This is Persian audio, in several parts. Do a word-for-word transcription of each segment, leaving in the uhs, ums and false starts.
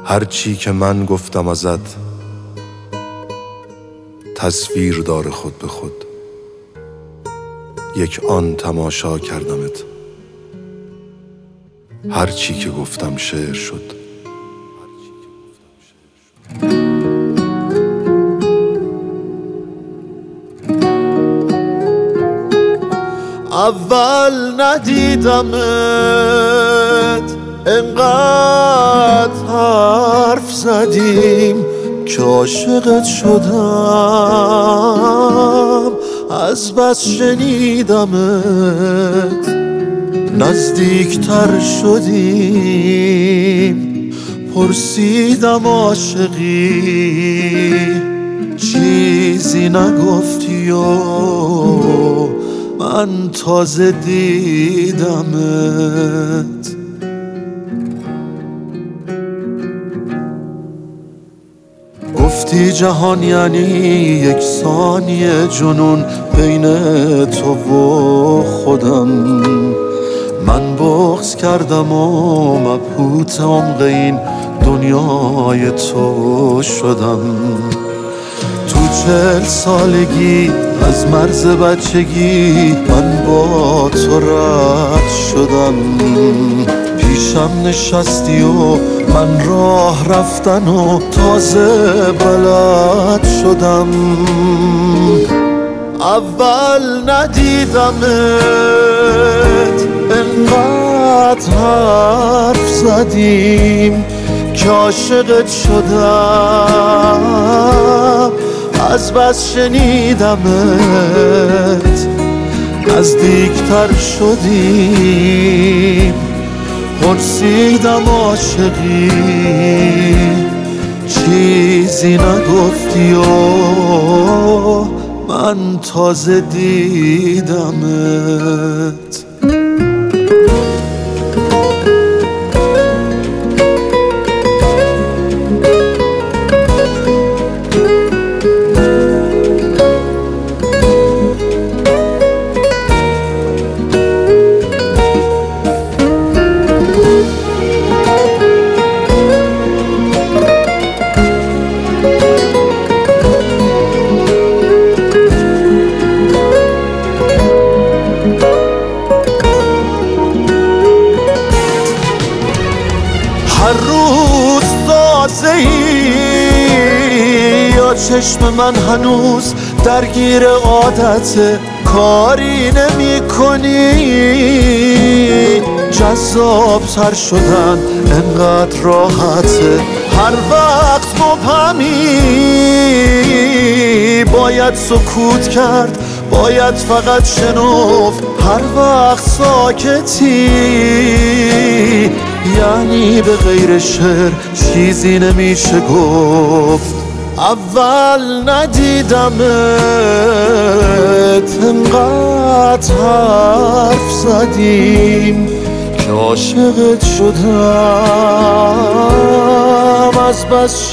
هرچی که من گفتم ازت تصویر داره خود به خود، یک آن تماشا کردمت. هرچی که گفتم شعر شد. اول ندیدمت انقدر حرف زدیم که عاشقت شدم، از بس شنیدمت نزدیکتر شدیم. پرسیدم عاشقی چیزی نگفتی و من تازه دیدمت. گفتی جهان یعنی یک ثانیه جنون بین تو و خودم. من بغض کردم و مبهوت عمق این دنیای تو شدم. تو چهل سالگی از مرز بچگی من با تو رد شدم. پیشم نشستی و من راه رفتن و تازه بلد شدم. اول ندیدمت انقدر حرف زدیم که عاشقت شدم، از بس شنیدمت نزدیکتر شدیم. پرسیدم عاشقی چیزی نگفتی و من تازه دیدمت. هر روز تازه‌ای یا چشم من هنوز درگیر عادت کاری نمی کنی. جذاب تر شدن انقدر راحته، هر وقت مبهمی. باید سکوت کرد، باید فقط شنفت هر وقت ساکتی. یعنی به غیر شعر چیزی نمیشه گفت. اول ندیدمت انقدر حرف زدیم که عاشقت شدم، از بس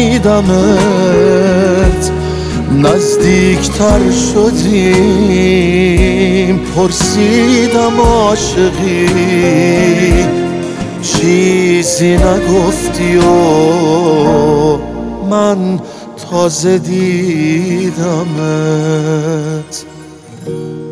شنیدمت نزدیکتر شدیم. پرسیدم عاشقی چیزی نگفتی و من تازه دیدمت.